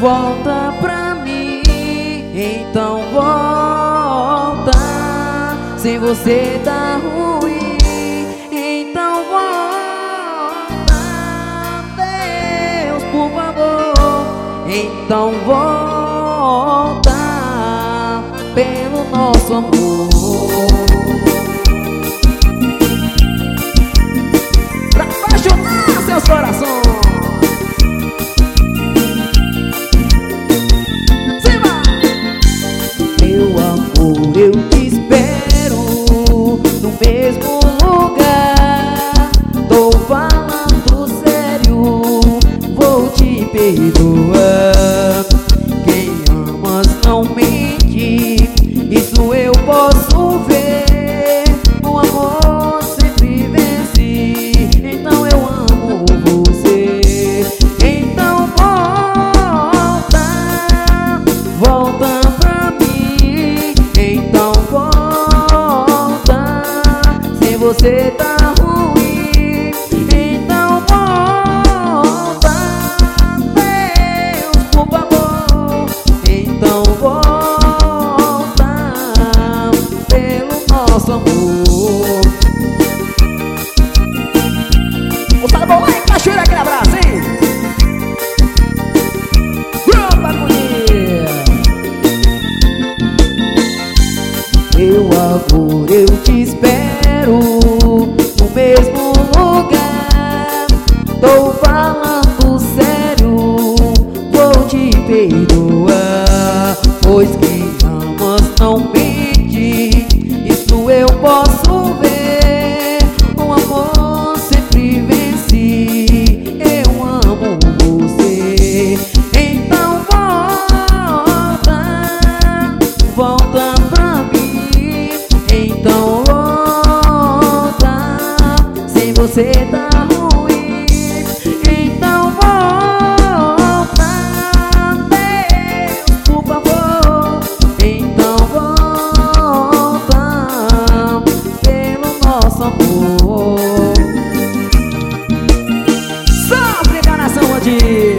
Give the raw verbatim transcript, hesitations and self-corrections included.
volta pra mim, então volta. Sem você tá ruim, então volta. Deus, por favor, então volta pelo nosso amor. Pra apaixonar seus corações. Eu te espero no mesmo lugar. Tô falando sério, vou te perdoar. Quem amas não mente, isso eu posso ver. O amor sempre vence, então eu amo você. Então volta, volta pra mim. Então volta, se você tá ruim, então volta. Deus, por favor, então volta pelo nosso amor. O sabor lá em Cachoeira, aquele abraço, hein? Opa, bonito! Eu agora eu te espero no mesmo lugar. Tô falando sério, vou te perdoar. Pois quem amas não mente, isso eu posso ver. O amor sempre vence, eu amo você. Então volta, volta pra mim. Então volta, se você tá ruim. Então volta, Deus, por favor. Então volta pelo nosso amor. Só enganação de